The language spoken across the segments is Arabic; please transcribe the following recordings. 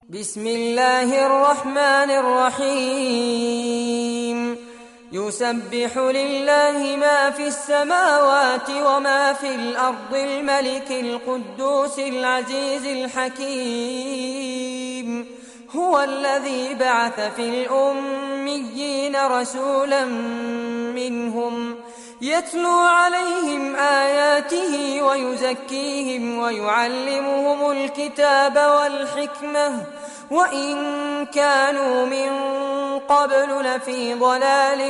بسم الله الرحمن الرحيم يسبح لله ما في السماوات وما في الأرض الملك القدوس العزيز الحكيم هو الذي بعث في الأميين رسولا منهم يتلو عليهم آياته ويزكيهم ويعلمهم الكتاب والحكمة وإن كانوا من قبل لفي ضلال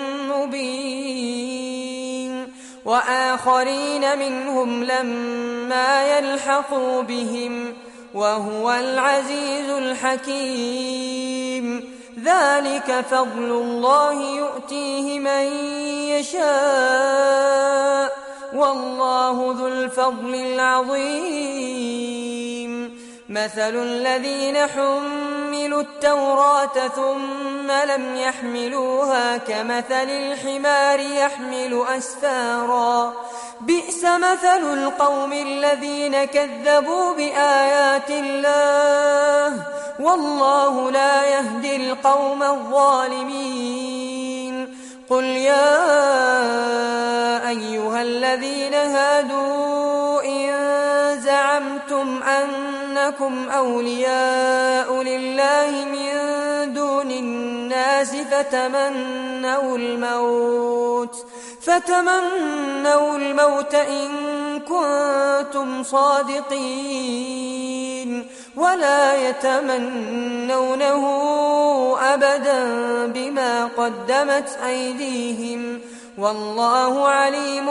مبين وآخرين منهم لما يلحقوا بهم وهو العزيز الحكيم ذلك فضل الله يؤتيه من يشاء والله ذو الفضل العظيم مثل الذين حملوا التوراة ثم لم يحملوها كمثل الحمار يحمل أسفارا بئس مثل القوم الذين كذبوا بآيات الله والله لا يهدي القوم الظالمين قل يا أيها الذين هادوا إن زعمتم أنكم أولياء لله من دون الناس فتمنوا الموت إن كنتم صادقين ولا يتمنونه أبدا بما قدمت أيديهم والله عليم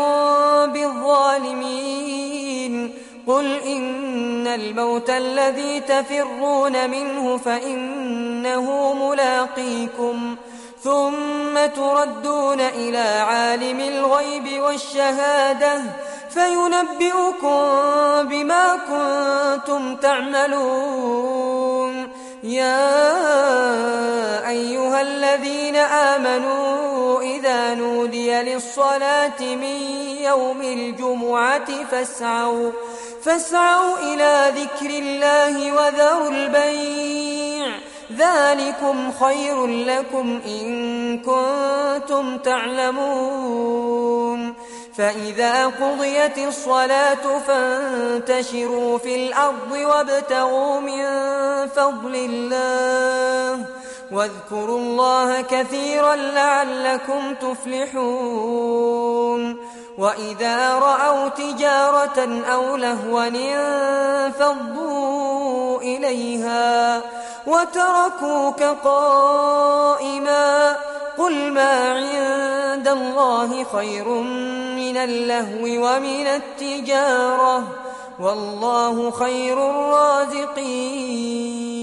بالظالمين قل إن الموت الذي تفرون منه فإنه ملاقيكم ثم تردون إلى عالم الغيب والشهادة فينبئكم بما كنتم تعملون يا أيها الذين آمنوا إذا نودي للصلاة من يوم الجمعة فاسعوا إلى ذكر الله وذروا البيع ذلكم خير لكم إن كنتم تعلمون فإذا قضيت الصلاة فانتشروا في الأرض وابتغوا من فضل الله واذكروا الله كثيرا لعلكم تفلحون وإذا رأوا تجارة أو لهوا انفضوا إليها وتركوك قائما قل ما عند الله خير من اللهو ومن التجارة والله خير الرازقين